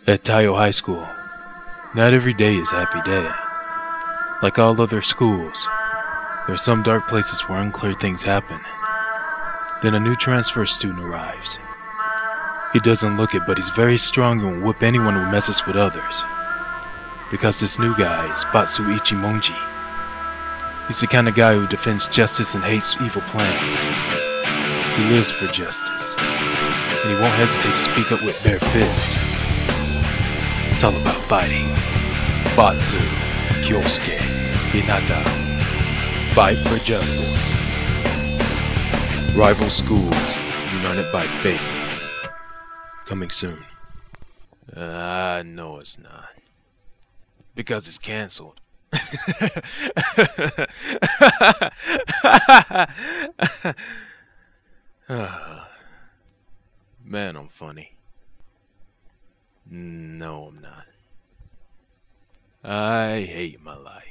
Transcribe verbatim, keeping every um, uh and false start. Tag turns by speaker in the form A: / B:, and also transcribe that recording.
A: At Tayo High School, not every day is a happy day. Like all other schools, there are some dark places where unclear things happen. Then a new transfer student arrives. He doesn't look it, but he's very strong and will whip anyone who messes with others. Because this new guy is Batsu Ichimonji. He's the kind of guy who defends justice and hates evil plans. He lives for justice, and he won't hesitate to speak up with bare fist. It's all about fighting. Batsu, Kyosuke, Hinata. Fight for justice. Rival schools, united by faith. Coming soon. Ah, uh, no it's not. Because it's cancelled. Man, I'm funny. No, I'm not. I hate my life.